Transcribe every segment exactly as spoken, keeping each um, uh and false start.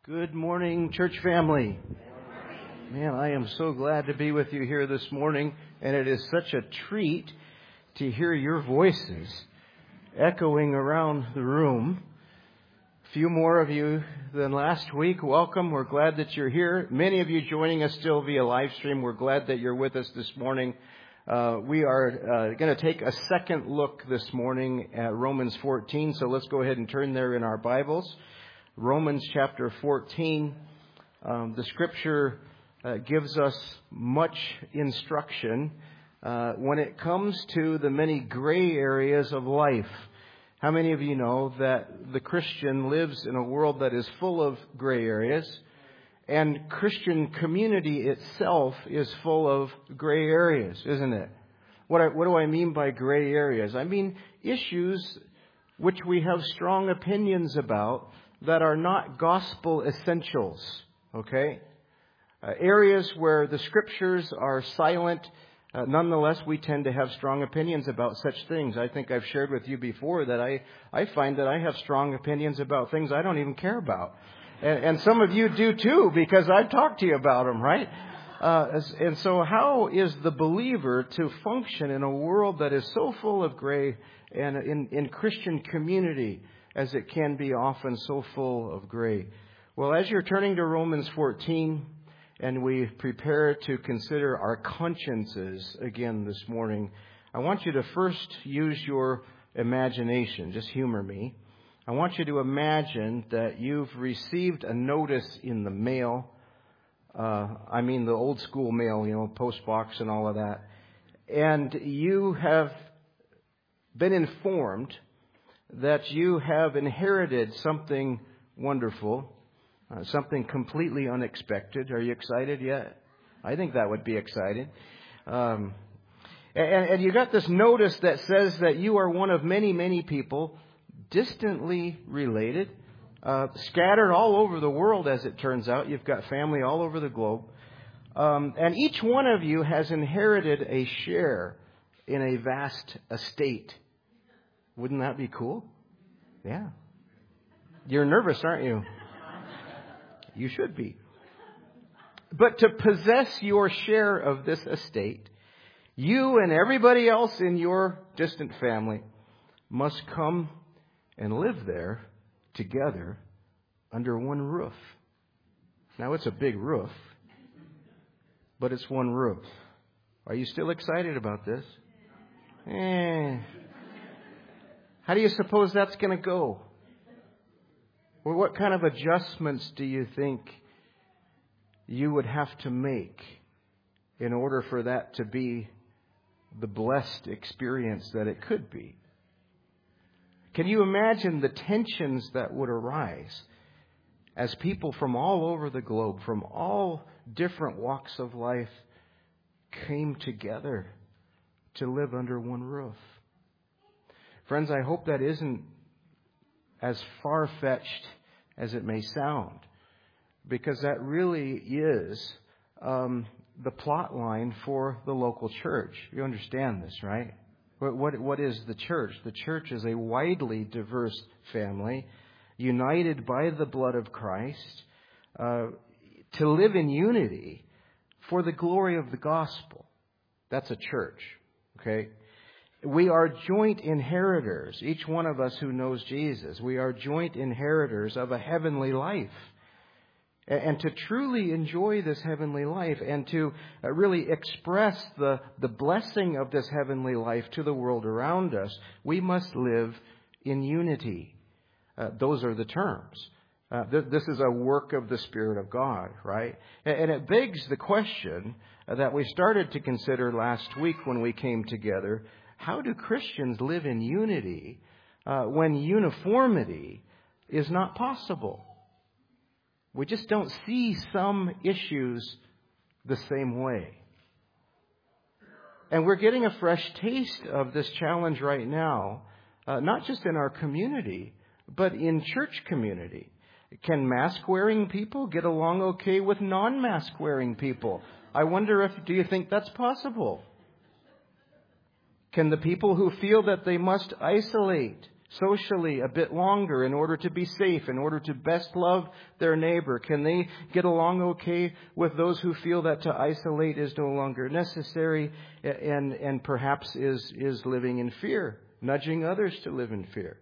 Good morning, church family. Man, I am so glad to be with you here this morning, and it is such a treat to hear your voices echoing around the room. A few more of you than last week. Welcome. We're glad that you're here. Many of you joining us still via live stream. We're glad that you're with us this morning. Uh, we are uh, going to take a second look this morning at Romans fourteen, so let's go ahead and turn there in our Bibles. Romans chapter fourteen, um, the scripture uh, gives us much instruction uh, when it comes to the many gray areas of life. How many of you know that the Christian lives in a world that is full of gray areas, and Christian community itself is full of gray areas, isn't it? What, I, what do I mean by gray areas? I mean issues which we have strong opinions about that are not gospel essentials, okay? Uh, areas where the scriptures are silent, uh, nonetheless, we tend to have strong opinions about such things. I think I've shared with you before that I, I find that I have strong opinions about things I don't even care about. And, and some of you do too, because I've talked to you about them, right? Uh, and so how is the believer to function in a world that is so full of gray and in, in Christian community as it can be often so full of gray? Well, as you're turning to Romans fourteen and we prepare to consider our consciences again this morning, I want you to first use your imagination. Just humor me. I want you to imagine that you've received a notice in the mail. Uh, I mean the old school mail, you know, post box and all of that. And you have been informed that you have inherited something wonderful, uh, something completely unexpected. Are you excited yet? I think that would be exciting. Um, and, and you got this notice that says that you are one of many, many people distantly related, uh, scattered all over the world, as it turns out. You've got family all over the globe. Um, and each one of you has inherited a share in a vast estate. Wouldn't that be cool? Yeah. You're nervous, aren't you? You should be. But to possess your share of this estate, you and everybody else in your distant family must come and live there together under one roof. Now, it's a big roof, but it's one roof. Are you still excited about this? Eh. How do you suppose that's going to go? Well, what kind of adjustments do you think you would have to make in order for that to be the blessed experience that it could be? Can you imagine the tensions that would arise as people from all over the globe, from all different walks of life, came together to live under one roof? Friends, I hope that isn't as far-fetched as it may sound, because that really is um, the plot line for the local church. You understand this, right? What, what, what is the church? The church is a widely diverse family, united by the blood of Christ, uh, to live in unity for the glory of the gospel. That's a church, okay? We are joint inheritors, each one of us who knows Jesus. We are joint inheritors of a heavenly life. And to truly enjoy this heavenly life and to really express the, the blessing of this heavenly life to the world around us, we must live in unity. Uh, those are the terms. Uh, th- this is a work of the Spirit of God, right? And, and it begs the question that we started to consider last week when we came together. How do Christians live in unity uh, when uniformity is not possible? We just don't see some issues the same way. And we're getting a fresh taste of this challenge right now, uh, not just in our community, but in church community. Can mask-wearing people get along okay with non-mask-wearing people? I wonder if, do you think that's possible? Can the people who feel that they must isolate socially a bit longer in order to be safe, in order to best love their neighbor? Can they get along okay with those who feel that to isolate is no longer necessary and, and perhaps is, is living in fear, nudging others to live in fear?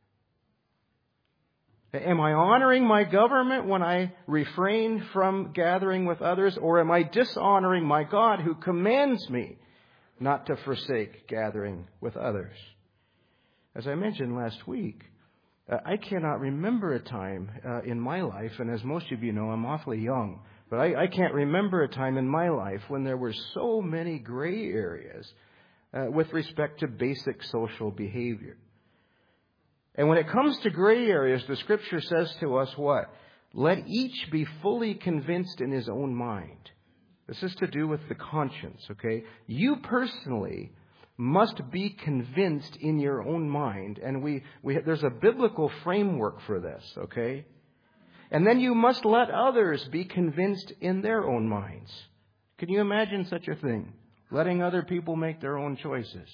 Am I honoring my government when I refrain from gathering with others, or am I dishonoring my God who commands me not to forsake gathering with others? As I mentioned last week, uh, I cannot remember a time uh, in my life, and as most of you know, I'm awfully young, but I, I can't remember a time in my life when there were so many gray areas uh, with respect to basic social behavior. And when it comes to gray areas, the Scripture says to us what? Let each be fully convinced in his own mind. This is to do with the conscience, okay? You personally must be convinced in your own mind. And we, we there's a biblical framework for this, okay? And then you must let others be convinced in their own minds. Can you imagine such a thing? Letting other people make their own choices.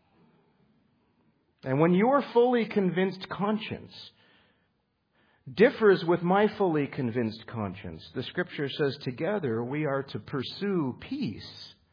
And when your fully convinced conscience differs with my fully convinced conscience, the Scripture says together we are to pursue peace,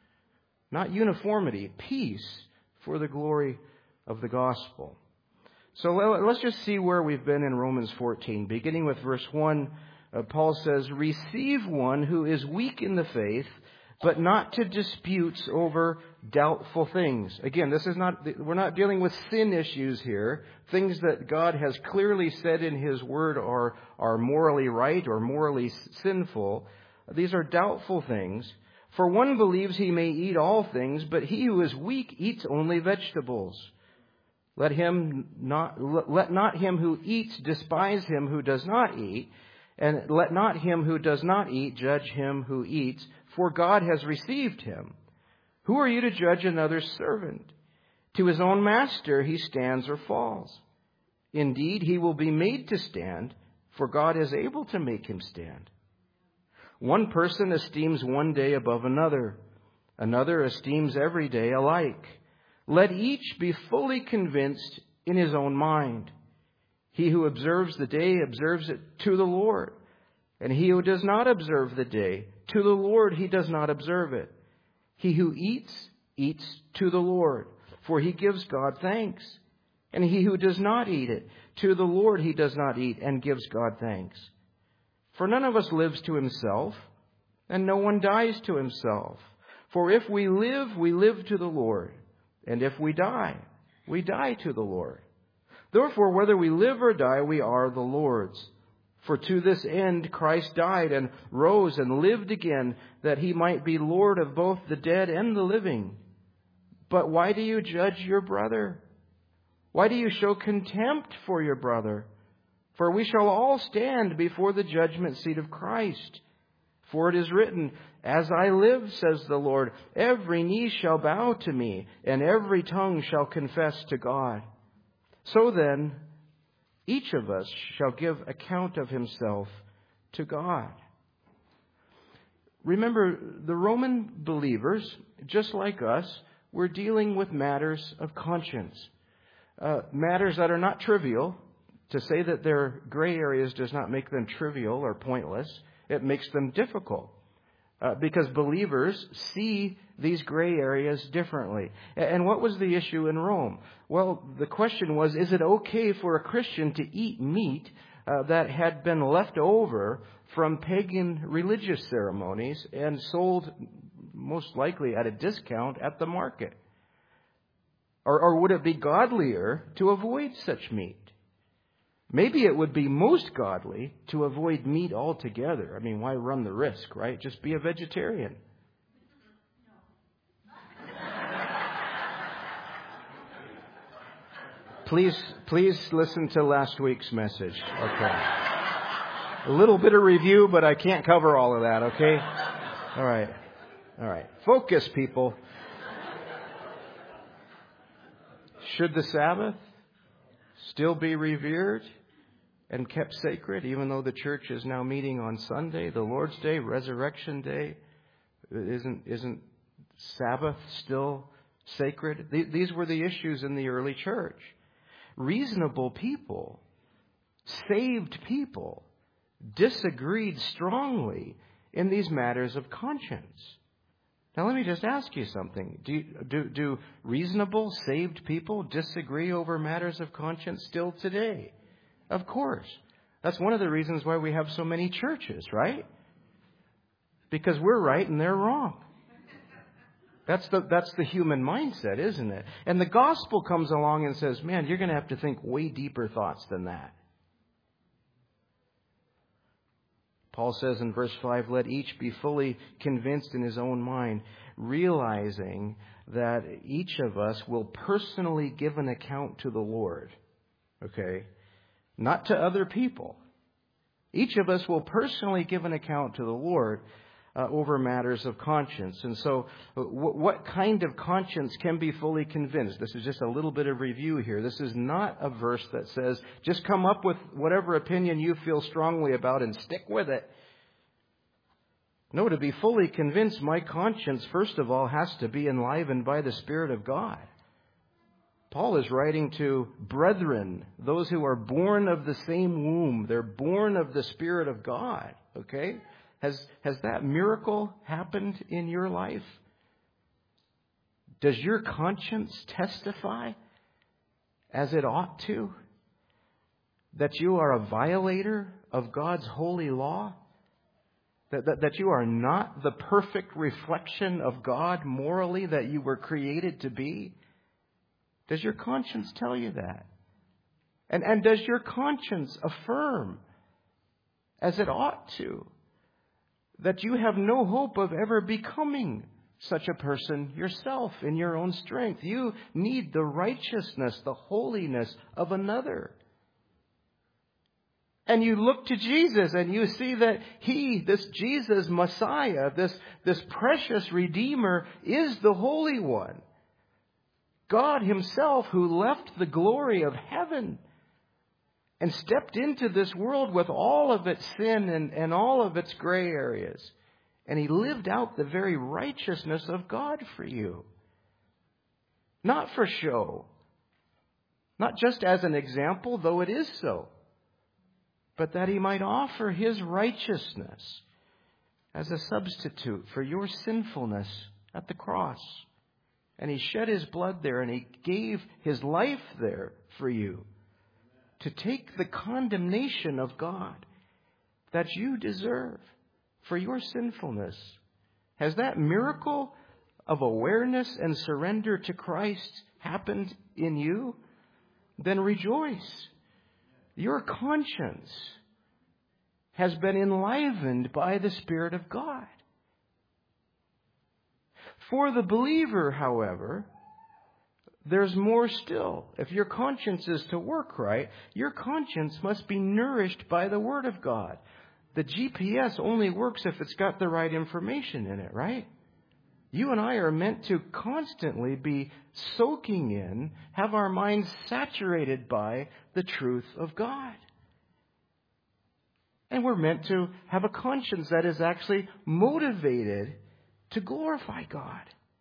not uniformity, peace for the glory of the gospel. So let's just see where we've been in Romans fourteen. Beginning with verse one, uh, Paul says, receive one who is weak in the faith, but not to disputes over doubtful things. Again, this is not, we're not dealing with sin issues here. Things that God has clearly said in His Word are, are morally right or morally sinful. These are doubtful things. For one believes he may eat all things, but he who is weak eats only vegetables. Let him not, let not him who eats despise him who does not eat, and let not him who does not eat judge him who eats, for God has received him. Who are you to judge another's servant? To his own master he stands or falls. Indeed, he will be made to stand, for God is able to make him stand. One person esteems one day above another. Another esteems every day alike. Let each be fully convinced in his own mind. He who observes the day observes it to the Lord. And he who does not observe the day, to the Lord he does not observe it. He who eats, eats to the Lord, for he gives God thanks. And he who does not eat it, to the Lord he does not eat and gives God thanks. For none of us lives to himself, and no one dies to himself. For if we live, we live to the Lord. And if we die, we die to the Lord. Therefore, whether we live or die, we are the Lord's. For to this end Christ died and rose and lived again, that he might be Lord of both the dead and the living. But why do you judge your brother? Why do you show contempt for your brother? For we shall all stand before the judgment seat of Christ. For it is written, as I live, says the Lord, every knee shall bow to me, and every tongue shall confess to God. So then, each of us shall give account of himself to God. Remember, the Roman believers, just like us, were dealing with matters of conscience. Uh, matters that are not trivial. To say that they're gray areas does not make them trivial or pointless. It makes them difficult. Uh, because believers see these gray areas differently. And what was the issue in Rome? Well, the question was, is it okay for a Christian to eat meat uh, that had been left over from pagan religious ceremonies and sold most likely at a discount at the market? Or, or would it be godlier to avoid such meat? Maybe it would be most godly to avoid meat altogether. I mean, why run the risk, right? Just be a vegetarian. Please, please listen to last week's message. Okay. A little bit of review, but I can't cover all of that, okay? All right. All right. Focus, people. Should the Sabbath still be revered and kept sacred, even though the church is now meeting on Sunday, the Lord's Day, Resurrection Day? Isn't, isn't Sabbath still sacred? These were the issues in the early church. reasonable people, saved people, disagreed strongly in these matters of conscience. Now, let me just ask you something. Do, you, do, do reasonable, saved people disagree over matters of conscience still today? Of course. That's one of the reasons why we have so many churches, right? Because we're right and they're wrong. That's the, that's the human mindset, isn't it? And the gospel comes along and says, man, you're going to have to think way deeper thoughts than that. Paul says in verse five, let each be fully convinced in his own mind, realizing that each of us will personally give an account to the Lord. Okay? Not to other people. Each of us will personally give an account to the Lord uh, over matters of conscience. And so w- what kind of conscience can be fully convinced? This is just a little bit of review here. This is not a verse that says, just come up with whatever opinion you feel strongly about and stick with it. No, to be fully convinced, my conscience, first of all, has to be enlivened by the Spirit of God. Paul is writing to brethren, those who are born of the same womb. They're born of the Spirit of God. Okay? Has, has that miracle happened in your life? Does your conscience testify, as it ought to, that you are a violator of God's holy law? That, that, that you are not the perfect reflection of God morally that you were created to be? Does your conscience tell you that? And, and does your conscience affirm, as it ought to, that you have no hope of ever becoming such a person yourself in your own strength? You need the righteousness, the holiness of another. And you look to Jesus and you see that He, this Jesus Messiah, this, this precious Redeemer, is the Holy One. God Himself, who left the glory of heaven and stepped into this world with all of its sin and, and all of its gray areas. And He lived out the very righteousness of God for you. Not for show. Not just as an example, though it is so. But that He might offer His righteousness as a substitute for your sinfulness at the cross. And He shed His blood there, and He gave His life there for you to take the condemnation of God that you deserve for your sinfulness. Has that miracle of awareness and surrender to Christ happened in you? Then rejoice. Your conscience has been enlivened by the Spirit of God. For the believer, however, there's more still. If your conscience is to work right, your conscience must be nourished by the Word of God. The G P S only works if it's got the right information in it, right? You and I are meant to constantly be soaking in, have our minds saturated by the truth of God. And we're meant to have a conscience that is actually motivated to glorify God.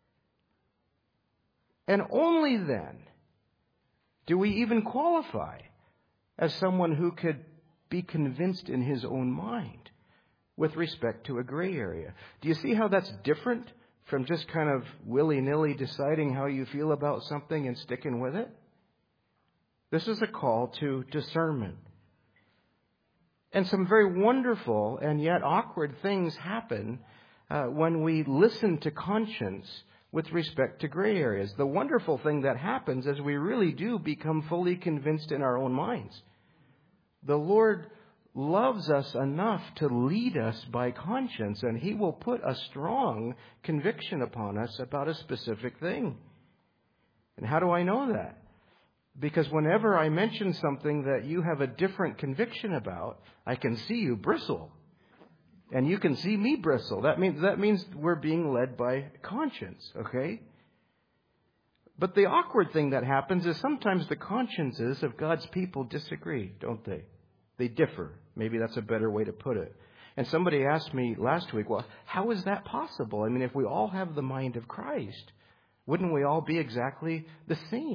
And only then do we even qualify as someone who could be convinced in his own mind with respect to a gray area. Do you see how that's different from just kind of willy-nilly deciding how you feel about something and sticking with it? This is a call to discernment. And some very wonderful and yet awkward things happen uh, when we listen to conscience with respect to gray areas. The wonderful thing that happens is we really do become fully convinced in our own minds. The Lord loves us enough to lead us by conscience, and He will put a strong conviction upon us about a specific thing. And how do I know that? Because whenever I mention something that you have a different conviction about, I can see you bristle. And you can see me bristle. That means that means we're being led by conscience, okay? But the awkward thing that happens is sometimes the consciences of God's people disagree, don't they? They differ. Maybe that's a better way to put it. And somebody asked me last week, well, how is that possible? I mean, if we all have the mind of Christ, wouldn't we all be exactly the same?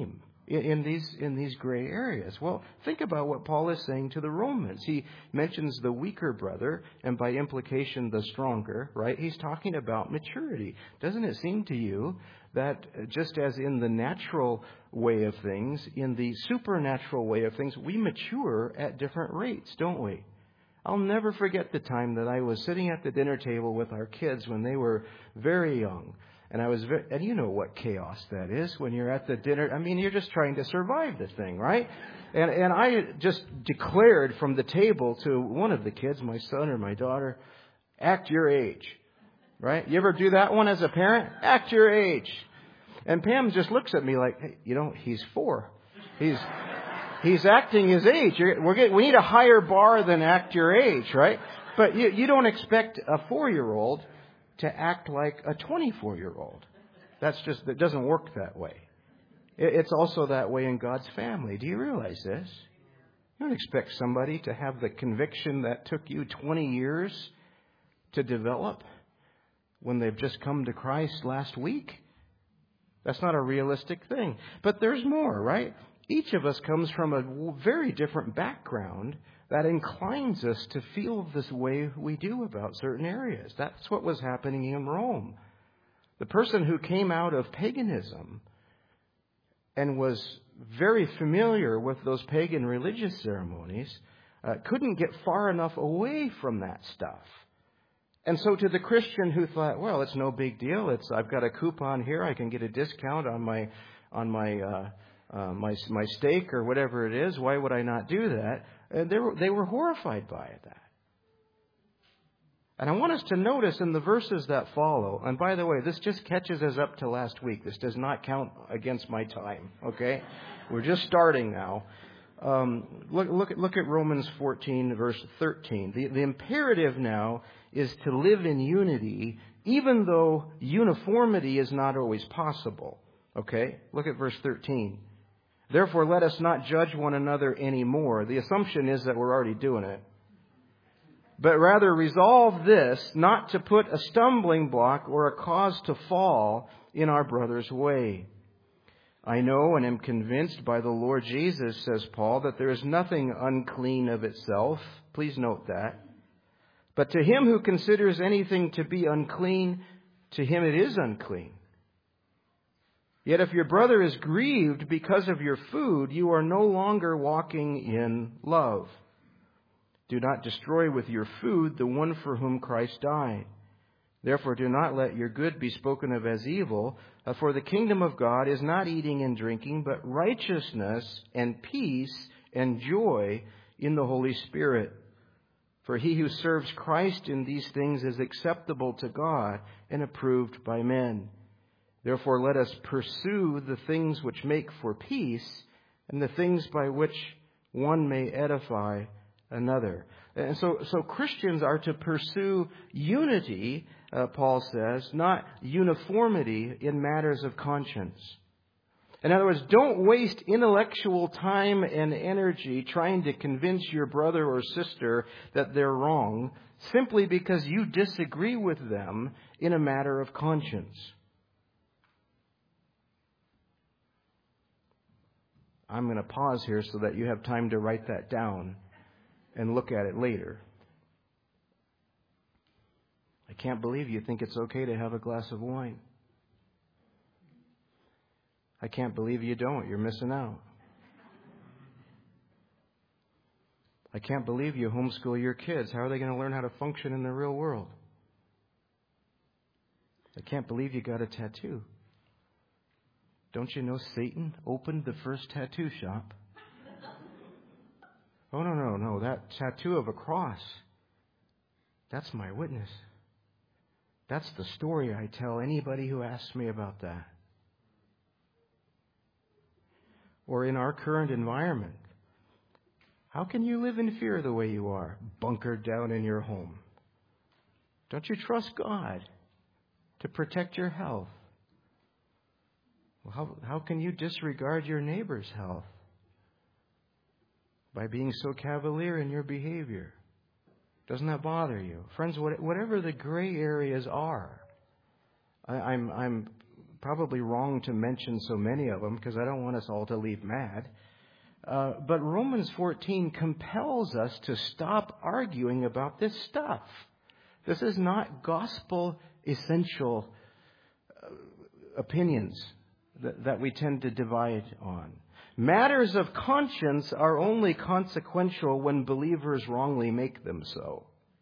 in, in these in these gray areas? Well, think about what Paul is saying to the Romans. He mentions the weaker brother, and by implication, the stronger, right? He's talking about maturity. Doesn't it seem to you that just as in the natural way of things, in the supernatural way of things, we mature at different rates, don't we? I'll never forget the time that I was sitting at the dinner table with our kids when they were very young. And I was, very, and you know what chaos that is when you're at the dinner. I mean, you're just trying to survive the thing, right? And and I just declared from the table to one of the kids, my son or my daughter, act your age, right? You ever do that one as a parent? Act your age. And Pam just looks at me like, hey, you know, he's four. He's he's acting his age. You're, we're getting, we need a higher bar than act your age, right? But you, you don't expect a four-year-old to act like a twenty-four-year-old. That's just, it doesn't work that way. It's also that way in God's family. Do you realize this? You don't expect somebody to have the conviction that took you twenty years to develop when they've just come to Christ last week. That's not a realistic thing. But there's more, right? Each of us comes from a very different background that inclines us to feel this way we do about certain areas. That's what was happening in Rome. The person who came out of paganism and was very familiar with those pagan religious ceremonies uh, couldn't get far enough away from that stuff. And so to the Christian who thought, well, it's no big deal. It's I've got a coupon here. I can get a discount on my on my uh, uh, my my steak or whatever it is. Why would I not do that? And they were they were horrified by that. And I want us to notice in the verses that follow. And by the way, this just catches us up to last week. This does not count against my time. Okay, we're just starting now. Um, look, look, look at Romans fourteen, verse thirteen. The, the imperative now is to live in unity, even though uniformity is not always possible. Okay? Look at verse thirteen. Therefore, let us not judge one another anymore. The assumption is that we're already doing it. But rather resolve this, not to put a stumbling block or a cause to fall in our brother's way. I know and am convinced by the Lord Jesus, says Paul, that there is nothing unclean of itself. Please note that. But to him who considers anything to be unclean, to him it is unclean. Yet if your brother is grieved because of your food, you are no longer walking in love. Do not destroy with your food the one for whom Christ died. Therefore, do not let your good be spoken of as evil, for the kingdom of God is not eating and drinking, but righteousness and peace and joy in the Holy Spirit. For he who serves Christ in these things is acceptable to God and approved by men. Therefore, let us pursue the things which make for peace and the things by which one may edify another. And so, so Christians are to pursue unity, uh, Paul says, not uniformity in matters of conscience. In other words, don't waste intellectual time and energy trying to convince your brother or sister that they're wrong simply because you disagree with them in a matter of conscience. I'm going to pause here so that you have time to write that down and look at it later. I can't believe you think it's okay to have a glass of wine. I can't believe you don't. You're missing out. I can't believe you homeschool your kids. How are they going to learn how to function in the real world? I can't believe you got a tattoo. Don't you know Satan opened the first tattoo shop? Oh, no, no, no. That tattoo of a cross, that's my witness. That's the story I tell anybody who asks me about that. Or in our current environment, how can you live in fear the way you are, bunkered down in your home? Don't you trust God to protect your health? Well, how, how can you disregard your neighbor's health? By being so cavalier in your behavior. Doesn't that bother you? Friends, whatever the gray areas are, I, I'm, I'm probably wrong to mention so many of them because I don't want us all to leave mad. Uh, but Romans fourteen compels us to stop arguing about this stuff. This is not gospel essential uh, opinions that, that we tend to divide on. Matters of conscience are only consequential when believers wrongly make them so.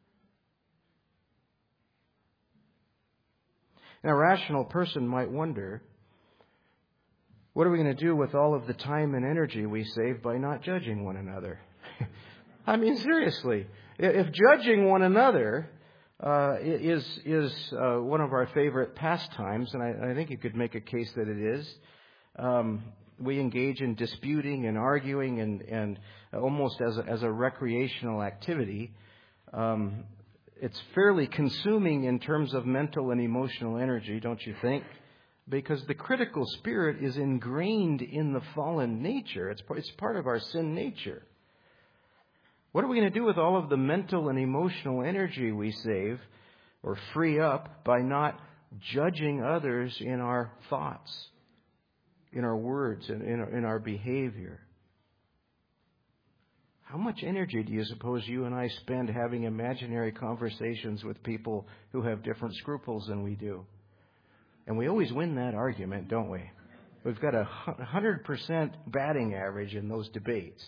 Now, a rational person might wonder, what are we going to do with all of the time and energy we save by not judging one another? I mean, seriously, if judging one another uh, is is uh, one of our favorite pastimes, and I, I think you could make a case that it is, um, we engage in disputing and arguing and, and almost as a, as a recreational activity. Um, it's fairly consuming in terms of mental and emotional energy, don't you think? Because the critical spirit is ingrained in the fallen nature. It's, it's part of our sin nature. What are we going to do with all of the mental and emotional energy we save or free up by not judging others in our thoughts, in our words, and in our, in our behavior? How much energy do you suppose you and I spend having imaginary conversations with people who have different scruples than we do? And we always win that argument, don't we? We've got a one hundred percent batting average in those debates.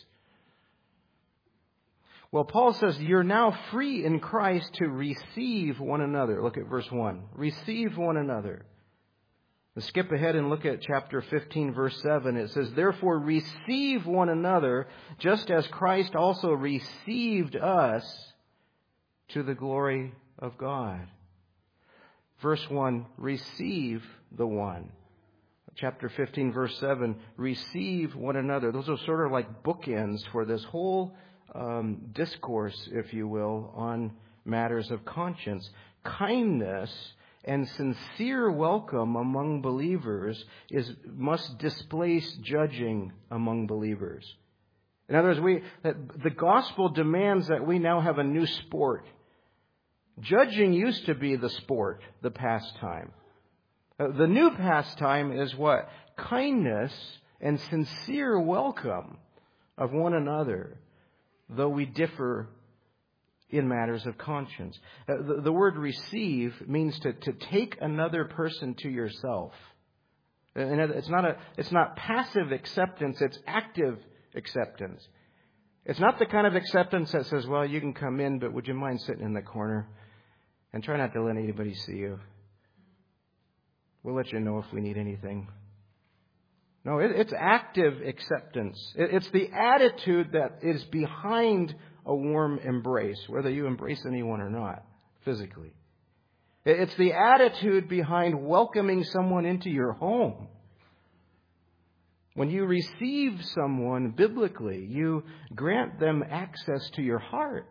Well, Paul says, you're now free in Christ to receive one another. Look at verse one. Receive one another. Let's skip ahead and look at chapter fifteen, verse seven. It says, therefore receive one another, just as Christ also received us to the glory of God. Verse one, receive the one. Chapter fifteen, verse seven, receive one another. Those are sort of like bookends for this whole um, discourse, if you will, on matters of conscience. Kindness and sincere welcome among believers is must displace judging among believers. In other words, we the gospel demands that we now have a new sport. Judging used to be the sport, the pastime. The new pastime is what? Kindness and sincere welcome of one another, though we differ in matters of conscience. The, the word receive means to, to take another person to yourself. And it's not a, it's not passive acceptance, it's active acceptance. It's not the kind of acceptance that says, well, you can come in, but would you mind sitting in the corner? And try not to let anybody see you. We'll let you know if we need anything. No, it, it's active acceptance. It, it's the attitude that is behind a warm embrace, whether you embrace anyone or not, physically. It, it's the attitude behind welcoming someone into your home. When you receive someone biblically, you grant them access to your heart.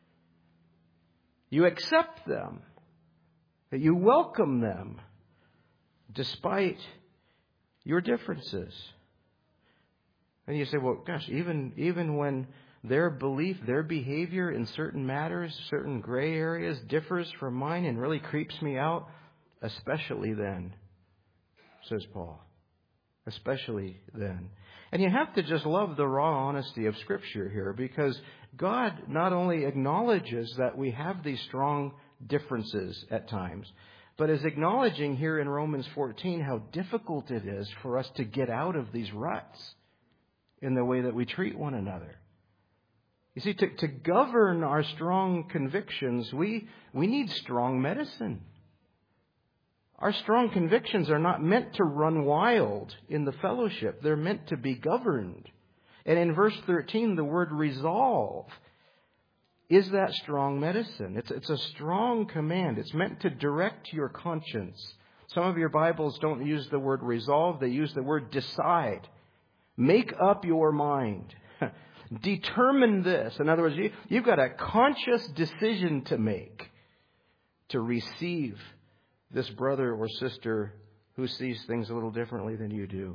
You accept them. You welcome them despite your differences. And you say, well, gosh, even, even when their belief, their behavior in certain matters, certain gray areas differs from mine and really creeps me out, especially then, says Paul. Especially then. And you have to just love the raw honesty of Scripture here, because God not only acknowledges that we have these strong differences at times, but is acknowledging here in Romans fourteen how difficult it is for us to get out of these ruts in the way that we treat one another. You see, to, to govern our strong convictions, we, we need strong medicine. Our strong convictions are not meant to run wild in the fellowship. They're meant to be governed. And in verse thirteen, the word resolve is that strong medicine. It's, it's a strong command. It's meant to direct your conscience. Some of your Bibles don't use the word resolve. They use the word decide. Make up your mind. Determine this. In other words, you, you've got a conscious decision to make to receive this brother or sister who sees things a little differently than you do.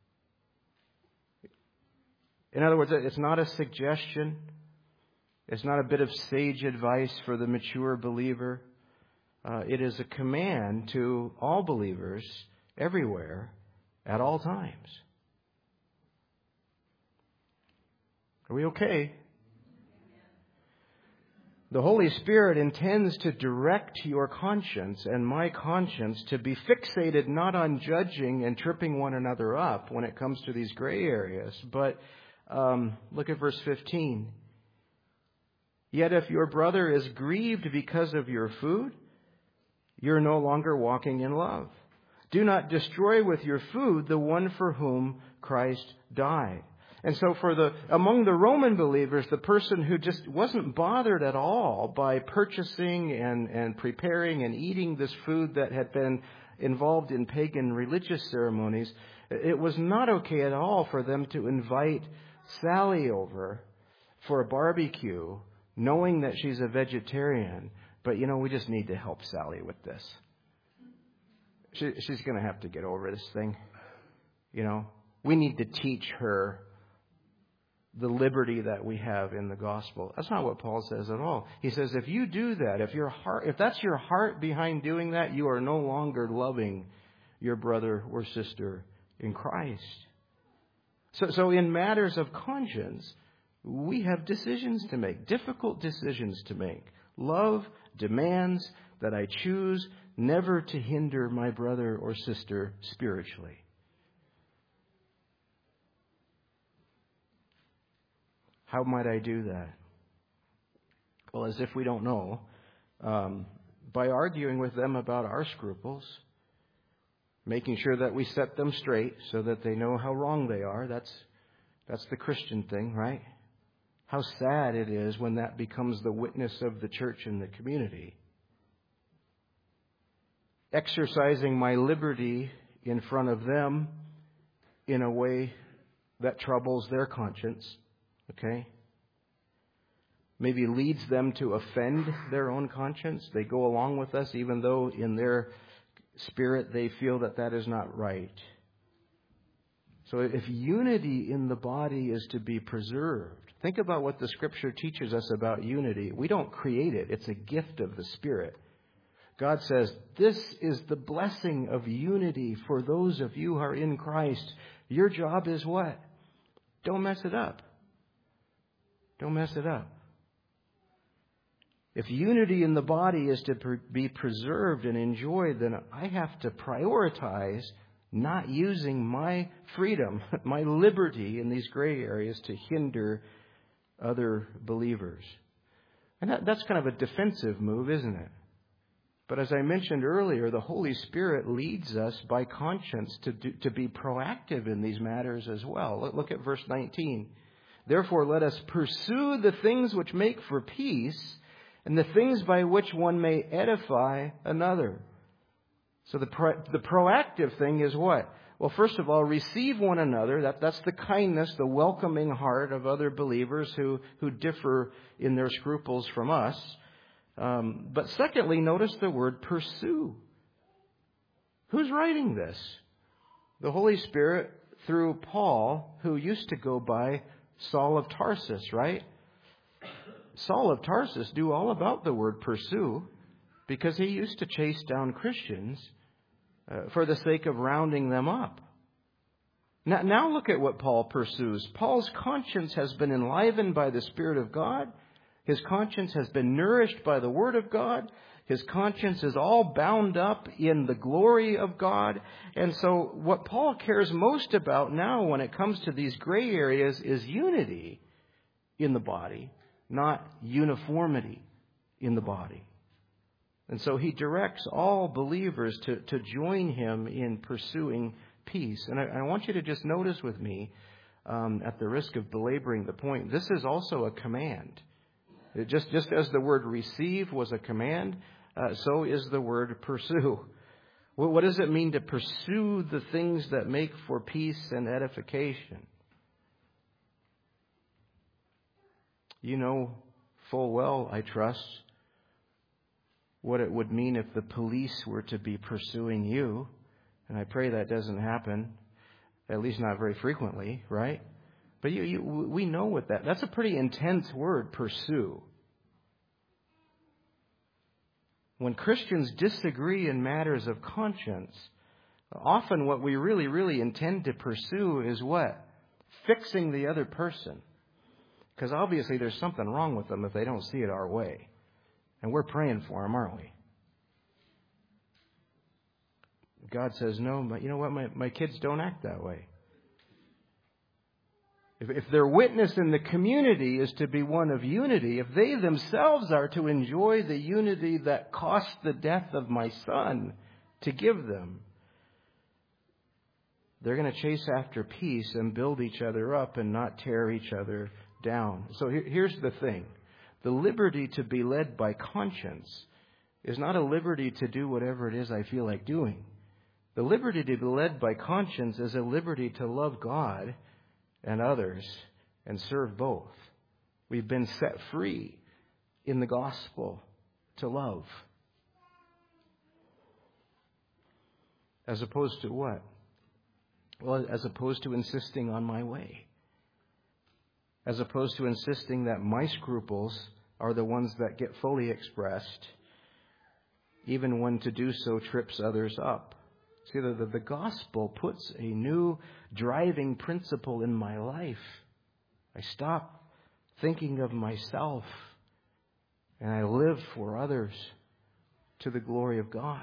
In other words, it's not a suggestion. It's not a bit of sage advice for the mature believer. Uh, it is a command to all believers everywhere, at all times. Are we okay? The Holy Spirit intends to direct your conscience and my conscience to be fixated not on judging and tripping one another up when it comes to these gray areas, but um, look at verse fifteen. Yet if your brother is grieved because of your food, you're no longer walking in love. Do not destroy with your food the one for whom Christ died. And so for the among the Roman believers, the person who just wasn't bothered at all by purchasing and, and preparing and eating this food that had been involved in pagan religious ceremonies, it was not okay at all for them to invite Sally over for a barbecue, knowing that she's a vegetarian. But, you know, we just need to help Sally with this. She, she's going to have to get over this thing. You know, we need to teach her the liberty that we have in the gospel. That's not what Paul says at all. He says if you do that, if your heart, if that's your heart behind doing that, you are no longer loving your brother or sister in Christ. So, so in matters of conscience, we have decisions to make, difficult decisions to make. Love demands that I choose never to hinder my brother or sister spiritually. How might I do that? Well, as if we don't know, um, by arguing with them about our scruples, making sure that we set them straight so that they know how wrong they are. That's that's the Christian thing, right? How sad it is when that becomes the witness of the church and the community. Exercising my liberty in front of them in a way that troubles their conscience. Okay? Maybe leads them to offend their own conscience. They go along with us even though in their spirit they feel that that is not right. So if unity in the body is to be preserved, think about what the Scripture teaches us about unity. We don't create it. It's a gift of the Spirit. God says, this is the blessing of unity for those of you who are in Christ. Your job is what? Don't mess it up. Don't mess it up. If unity in the body is to be preserved and enjoyed, then I have to prioritize not using my freedom, my liberty in these gray areas to hinder other believers. And that, that's kind of a defensive move, isn't it? But as I mentioned earlier, the Holy Spirit leads us by conscience to do, to be proactive in these matters as well. Look, look at verse nineteen. Therefore, let us pursue the things which make for peace and the things by which one may edify another. So the pro, the proactive thing is what? Well, first of all, receive one another. That, that's the kindness, the welcoming heart of other believers who, who differ in their scruples from us. Um, but secondly, notice the word pursue. Who's writing this? The Holy Spirit through Paul, who used to go by Saul of Tarsus, right? Saul of Tarsus knew all about the word pursue because he used to chase down Christians uh, for the sake of rounding them up. Now, now look at what Paul pursues. Paul's conscience has been enlivened by the Spirit of God. His conscience has been nourished by the Word of God. His conscience is all bound up in the glory of God. And so what Paul cares most about now when it comes to these gray areas is unity in the body, not uniformity in the body. And so he directs all believers to, to join him in pursuing peace. And I, I want you to just notice with me, um, at the risk of belaboring the point, this is also a command. It just, just as the word receive was a command, uh, so is the word pursue. Well, what does it mean to pursue the things that make for peace and edification? You know full well, I trust, what it would mean if the police were to be pursuing you. And I pray that doesn't happen, at least not very frequently, right? But you, you, we know what that, that's a pretty intense word, pursue. When Christians disagree in matters of conscience, Often what we really, really intend to pursue is what? Fixing the other person. Because obviously there's something wrong with them if they don't see it our way. And we're praying for them, aren't we? God says, no, but you know what? My, my kids don't act that way. If, if their witness in the community is to be one of unity, if they themselves are to enjoy the unity that cost the death of my son to give them, they're going to chase after peace and build each other up and not tear each other down. So here, here's the thing. The liberty to be led by conscience is not a liberty to do whatever it is I feel like doing. The liberty to be led by conscience is a liberty to love God and others and serve both. We've been set free in the gospel to love. As opposed to what? Well, as opposed to insisting on my way. As opposed to insisting that my scruples are the ones that get fully expressed, even when to do so trips others up. See, the, the, the gospel puts a new driving principle in my life. I stop thinking of myself and I live for others to the glory of God.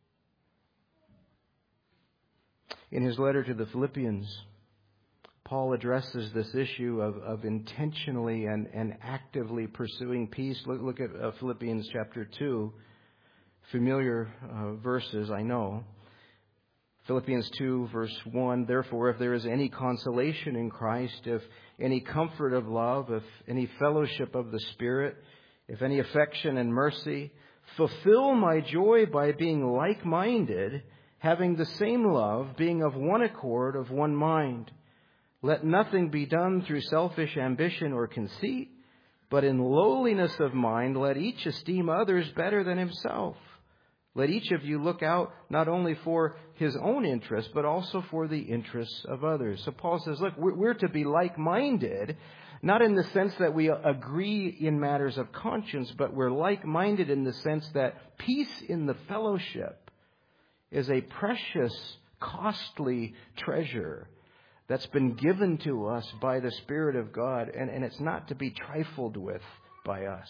In his letter to the Philippians, Paul addresses this issue of, of intentionally and, and actively pursuing peace. Look, look at uh, Philippians chapter two. Familiar uh, verses, I know. Philippians two, verse one, therefore, if there is any consolation in Christ, if any comfort of love, if any fellowship of the Spirit, if any affection and mercy, fulfill my joy by being like-minded, having the same love, being of one accord, of one mind. Let nothing be done through selfish ambition or conceit, but in lowliness of mind, let each esteem others better than himself. Let each of you look out not only for his own interests, but also for the interests of others. So Paul says, look, we're to be like-minded, not in the sense that we agree in matters of conscience, but we're like-minded in the sense that peace in the fellowship is a precious, costly treasure that's been given to us by the Spirit of God, and, and it's not to be trifled with by us.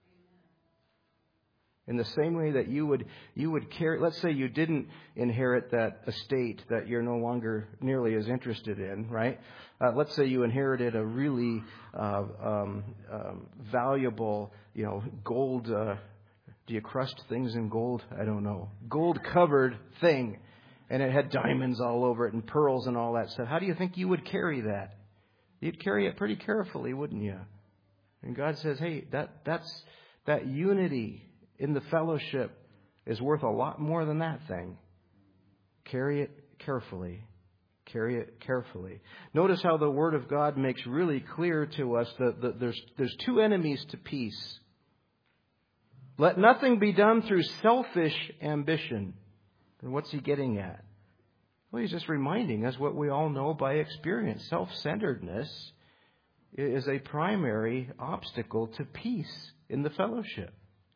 In the same way that you would you would carry, let's say you didn't inherit that estate that you're no longer nearly as interested in, right? Uh, let's say you inherited a really uh, um, um, valuable, you know, gold. Uh, do you crust things in gold? I don't know. Gold-covered thing, and it had diamonds all over it and pearls and all that stuff. How do you think you would carry that? You'd carry it pretty carefully, wouldn't you? And God says, hey, that that's that unity in the fellowship is worth a lot more than that thing. Carry it carefully. Carry it carefully. Notice how the Word of God makes really clear to us that, that there's, there's two enemies to peace. Let nothing be done through selfish ambition. And what's he getting at? Well, he's just reminding us what we all know by experience. Self-centeredness is a primary obstacle to peace in the fellowship.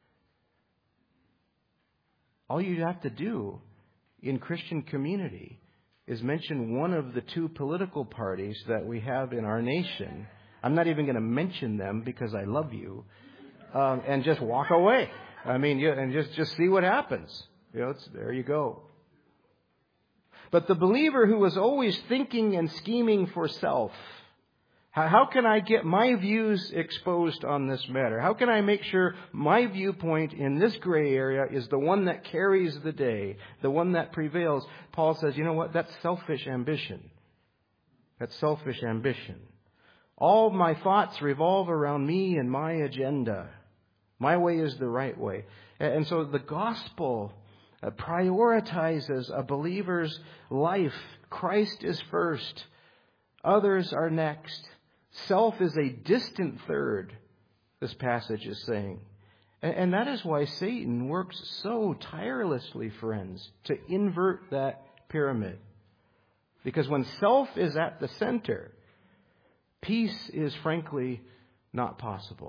All you have to do in Christian community is mention one of the two political parties that we have in our nation. I'm not even going to mention them because I love you. Um, and just walk away. I mean, you, and just, just see what happens. You know, it's, there you go. But the believer who is always thinking and scheming for self, how, how can I get my views exposed on this matter? How can I make sure my viewpoint in this gray area is the one that carries the day, the one that prevails? Paul says, you know what? That's selfish ambition. That's selfish ambition. All my thoughts revolve around me and my agenda. My way is the right way. And so the gospel prioritizes a believer's life. Christ is first. Others are next. Self is a distant third, this passage is saying. And that is why Satan works so tirelessly, friends, to invert that pyramid. Because when self is at the center, peace is frankly not possible.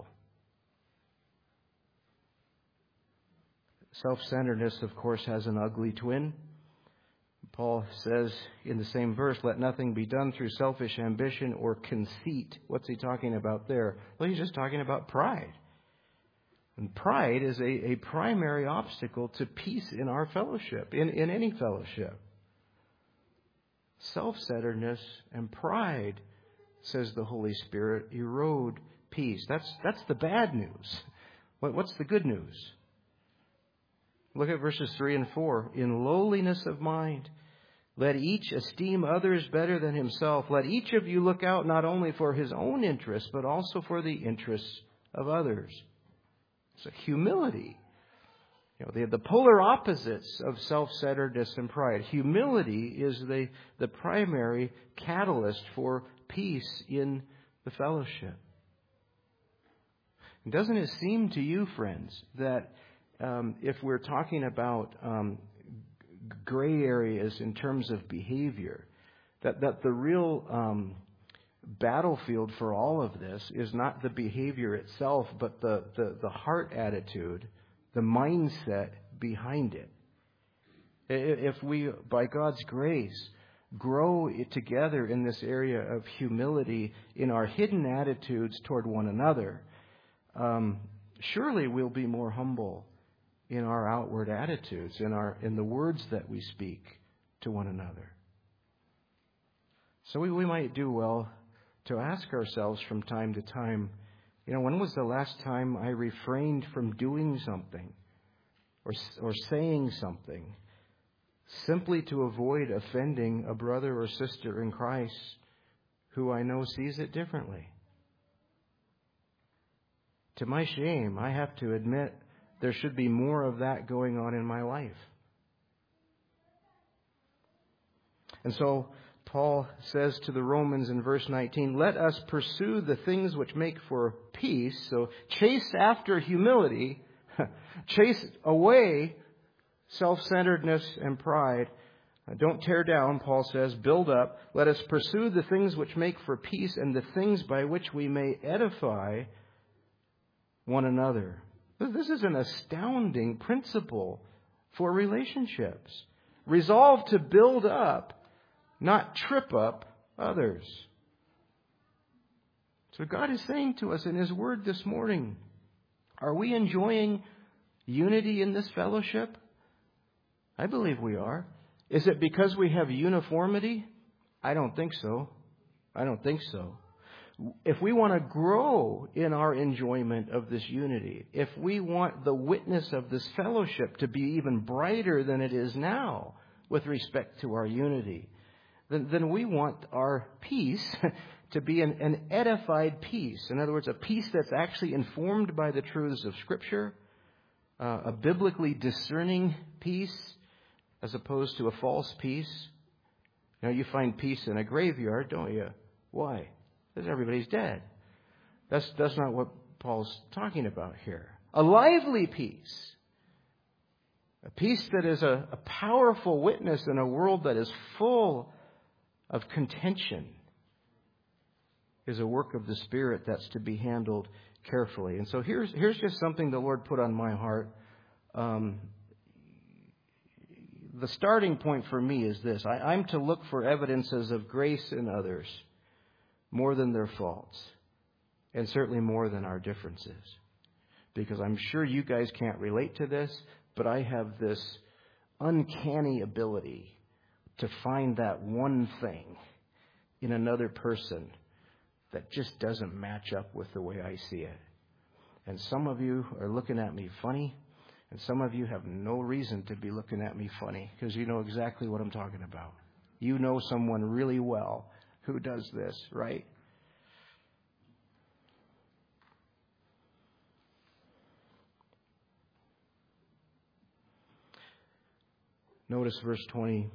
Self-centeredness, of course, has an ugly twin. Paul says in the same verse, let nothing be done through selfish ambition or conceit. What's he talking about there? Well, he's just talking about pride. And pride is a, a primary obstacle to peace in our fellowship, in, in any fellowship. Self-centeredness and pride, says the Holy Spirit, erode peace. That's, that's the bad news. What, what's the good news? Look at verses three and four. In lowliness of mind, let each esteem others better than himself. Let each of you look out not only for his own interests, but also for the interests of others. So humility. You know, the, the polar opposites of self-centeredness and pride. Humility is the, the primary catalyst for peace in the fellowship. And doesn't it seem to you, friends, that um, if we're talking about um, gray areas in terms of behavior, that, that the real um, battlefield for all of this is not the behavior itself, but the, the, the heart attitude, the mindset behind it. If we, by God's grace, grow together in this area of humility in our hidden attitudes toward one another, um, surely we'll be more humble in our outward attitudes, in our in the words that we speak to one another. So we, we might do well to ask ourselves from time to time, you know, when was the last time I refrained from doing something or or saying something simply to avoid offending a brother or sister in Christ who I know sees it differently? To my shame, I have to admit there should be more of that going on in my life. And so Paul says to the Romans in verse nineteen, let us pursue the things which make for peace. So chase after humility, chase away self-centeredness and pride. Don't tear down, Paul says, build up. Let us pursue the things which make for peace and the things by which we may edify one another. This is an astounding principle for relationships. Resolve to build up, not trip up others. So God is saying to us in His Word this morning, are we enjoying unity in this fellowship? I believe we are. Is it because we have uniformity? I don't think so. I don't think so. If we want to grow in our enjoyment of this unity, if we want the witness of this fellowship to be even brighter than it is now with respect to our unity, then, then we want our peace to be an, an edified peace. In other words, a peace that's actually informed by the truths of Scripture, uh, a biblically discerning peace as opposed to a false peace. Now, you find peace in a graveyard, don't you? Why? Because everybody's dead. That's, that's not what Paul's talking about here. A lively peace. A peace that is a, a powerful witness in a world that is full of contention is a work of the Spirit that's to be handled carefully. And so here's, here's just something the Lord put on my heart. Um, the starting point for me is this. I, I'm to look for evidences of grace in others more than their faults, and certainly more than our differences. Because I'm sure you guys can't relate to this, but I have this uncanny ability to find that one thing in another person that just doesn't match up with the way I see it. And some of you are looking at me funny, and some of you have no reason to be looking at me funny, because you know exactly what I'm talking about. You know someone really well who does this, right? Notice verse twenty.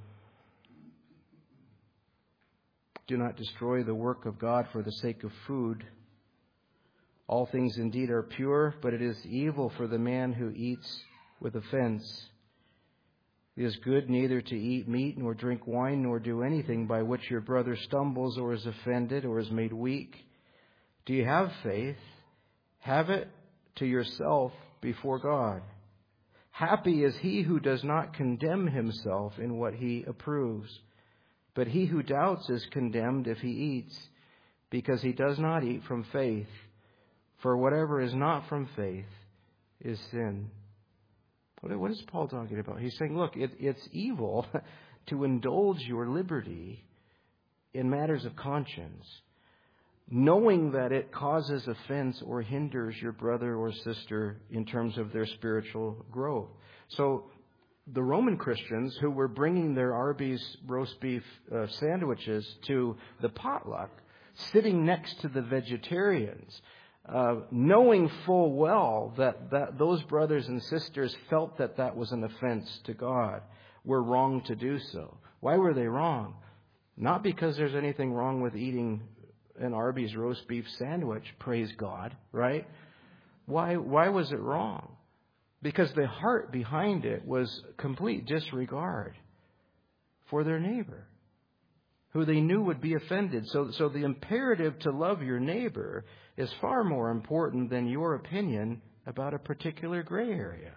Do not destroy the work of God for the sake of food. All things indeed are pure, but it is evil for the man who eats with offense. It is good neither to eat meat, nor drink wine, nor do anything by which your brother stumbles or is offended or is made weak. Do you have faith? Have it to yourself before God. Happy is he who does not condemn himself in what he approves. But he who doubts is condemned if he eats, because he does not eat from faith. For whatever is not from faith is sin. What is Paul talking about? He's saying, look, it, it's evil to indulge your liberty in matters of conscience, knowing that it causes offense or hinders your brother or sister in terms of their spiritual growth. So the Roman Christians who were bringing their Arby's roast beef uh, sandwiches to the potluck, sitting next to the vegetarians, uh, knowing full well that, that those brothers and sisters felt that that was an offense to God, were wrong to do so. Why were they wrong? Not because there's anything wrong with eating an Arby's roast beef sandwich, praise God, right? Why, why was it wrong? Because the heart behind it was complete disregard for their neighbor, who they knew would be offended. So, so the imperative to love your neighbor is far more important than your opinion about a particular gray area.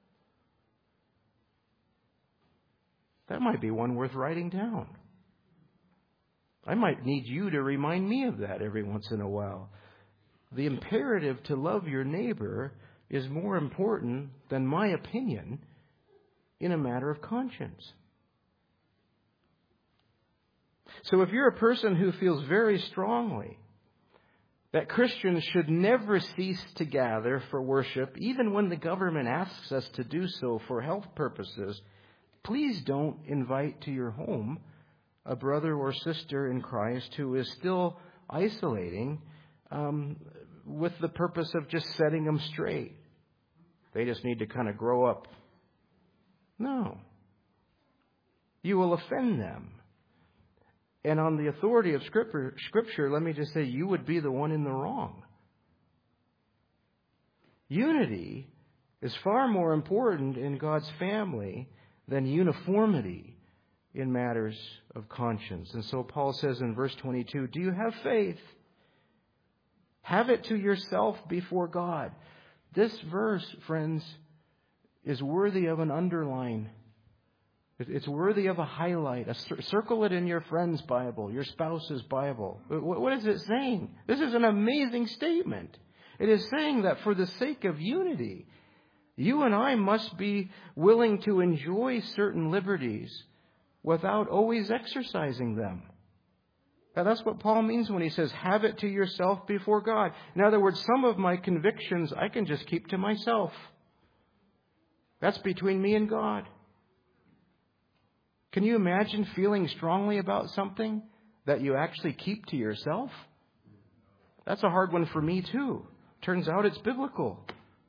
That might be one worth writing down. I might need you to remind me of that every once in a while. The imperative to love your neighbor is more important than my opinion in a matter of conscience. So if you're a person who feels very strongly that Christians should never cease to gather for worship, even when the government asks us to do so for health purposes, please don't invite to your home a brother or sister in Christ who is still isolating um, with the purpose of just setting them straight. They just need to kind of grow up. No. You will offend them. And on the authority of Scripture, Scripture, let me just say, you would be the one in the wrong. Unity is far more important in God's family than uniformity in matters of conscience. And so Paul says in verse twenty-two, do you have faith? Have it to yourself before God. This verse, friends, is worthy of an underline. It's worthy of a highlight. A circle it in your friend's Bible, your spouse's Bible. What is it saying? This is an amazing statement. It is saying that for the sake of unity, you and I must be willing to enjoy certain liberties without always exercising them. Now, that's what Paul means when he says, have it to yourself before God. In other words, some of my convictions I can just keep to myself. That's between me and God. Can you imagine feeling strongly about something that you actually keep to yourself? That's a hard one for me too. Turns out it's biblical.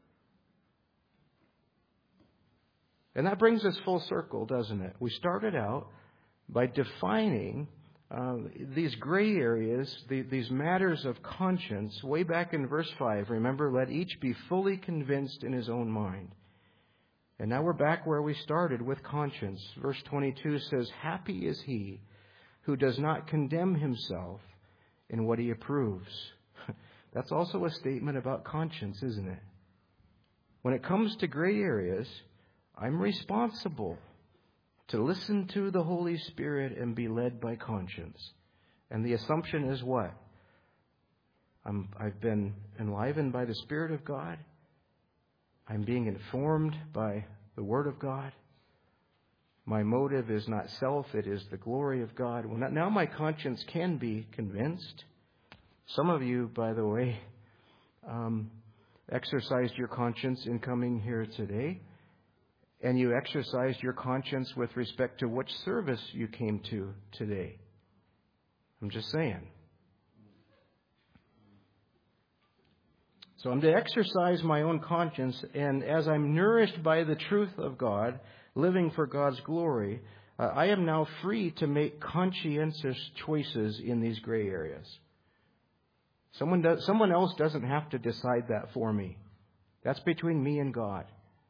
And that brings us full circle, doesn't it? We started out by defining uh, these gray areas, the, these matters of conscience, way back in verse five. Remember, let each be fully convinced in his own mind. And now we're back where we started with conscience. Verse twenty-two says, happy is he who does not condemn himself in what he approves. That's also a statement about conscience, isn't it? When it comes to gray areas, I'm responsible to listen to the Holy Spirit and be led by conscience. And the assumption is what? I'm, I've been enlivened by the Spirit of God. I'm being informed by the Word of God. My motive is not self, it is the glory of God. Well, now my conscience can be convinced. Some of you, by the way, um, exercised your conscience in coming here today. And you exercised your conscience with respect to which service you came to today. I'm just saying. So I'm to exercise my own conscience, and as I'm nourished by the truth of God, living for God's glory, uh, I am now free to make conscientious choices in these gray areas. Someone does, someone else doesn't have to decide that for me. That's between me and God.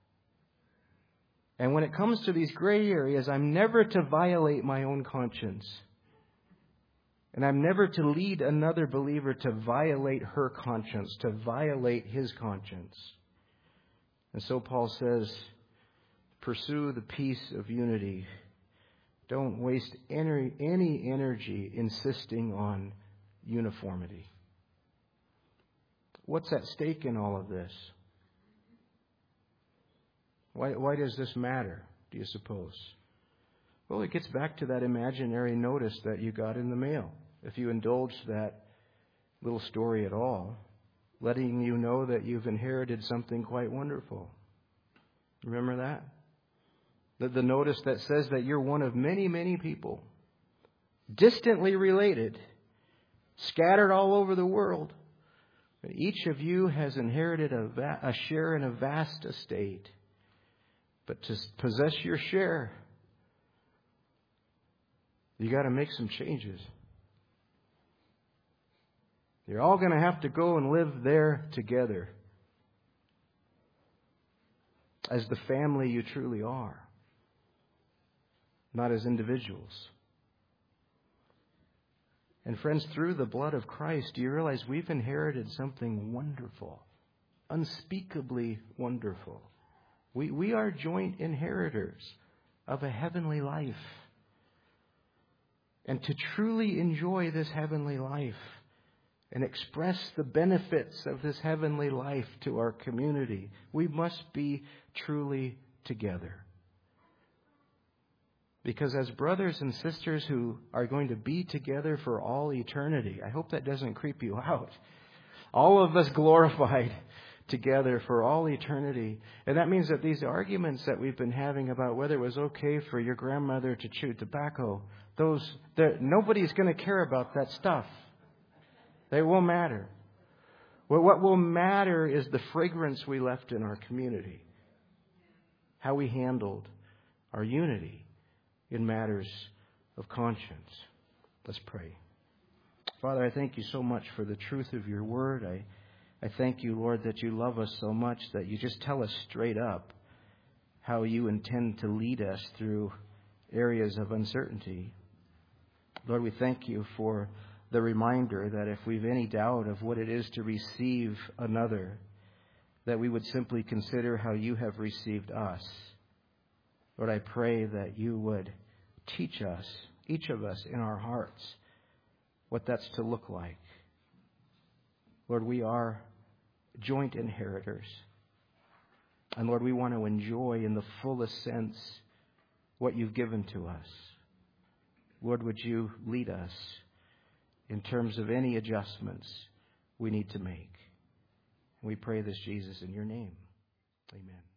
And when it comes to these gray areas, I'm never to violate my own conscience. And I'm never to lead another believer to violate her conscience, to violate his conscience. And so Paul says, pursue the peace of unity. Don't waste any, any energy insisting on uniformity. What's at stake in all of this? Why, why does this matter, do you suppose? Well, it gets back to that imaginary notice that you got in the mail. If you indulge that little story at all, letting you know that you've inherited something quite wonderful. Remember that? The, the notice that says that you're one of many, many people, distantly related, scattered all over the world. Each of you has inherited a, va- a share in a vast estate. But to possess your share, you got to make some changes. You're all going to have to go and live there together as the family you truly are, not as individuals. And friends, through the blood of Christ, do you realize we've inherited something wonderful, unspeakably wonderful? We, we are joint inheritors of a heavenly life. And to truly enjoy this heavenly life and express the benefits of this heavenly life to our community, we must be truly together. Because as brothers and sisters who are going to be together for all eternity, I hope that doesn't creep you out. All of us glorified together for all eternity. And that means that these arguments that we've been having about whether it was okay for your grandmother to chew tobacco, those nobody's going to care about that stuff. They won't matter. Well, what will matter is the fragrance we left in our community, how we handled our unity in matters of conscience. Let's pray. Father, I thank you so much for the truth of your word. I, I thank you, Lord, that you love us so much that you just tell us straight up how you intend to lead us through areas of uncertainty. Lord, we thank you for the reminder that if we've any doubt of what it is to receive another, that we would simply consider how you have received us. Lord, I pray that you would teach us, each of us in our hearts, what that's to look like. Lord, we are joint inheritors. And Lord, we want to enjoy in the fullest sense what you've given to us. Lord, would you lead us in terms of any adjustments we need to make? We pray this, Jesus, in your name. Amen.